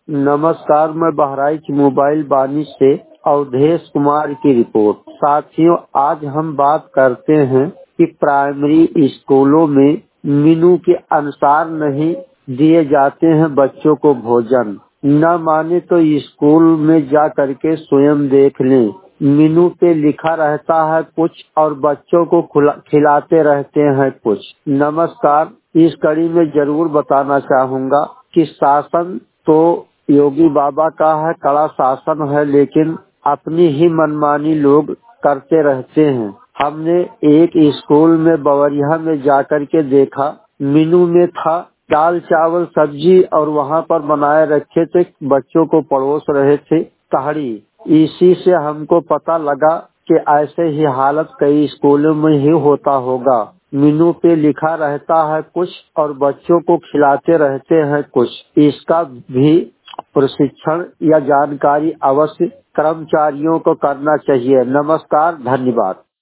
नमस्कार, मैं बहराइच मोबाइल बानी से अवधेश कुमार की रिपोर्ट। साथियों, आज हम बात करते हैं कि प्राइमरी स्कूलों में मेनू के अनुसार नहीं दिए जाते हैं बच्चों को भोजन। न माने तो स्कूल में जा करके स्वयं देख लें। मेनू पे लिखा रहता है कुछ और बच्चों को खिलाते रहते हैं कुछ। नमस्कार, इस कड़ी में जरूर बताना चाहूँगा कि शासन तो योगी बाबा का है, कड़ा शासन है, लेकिन अपनी ही मनमानी लोग करते रहते हैं। हमने एक स्कूल में बवरिया में जाकर के देखा, मेनू में था दाल चावल सब्जी और वहाँ पर बनाए रखे थे, बच्चों को परोस रहे थे तहरी। इसी से हमको पता लगा कि ऐसे ही हालत कई स्कूलों में ही होता होगा। मेनू पे लिखा रहता है कुछ और बच्चों को खिलाते रहते हैं कुछ। इसका भी प्रशिक्षण या जानकारी अवश्य कर्मचारियों को करना चाहिए। नमस्कार, धन्यवाद।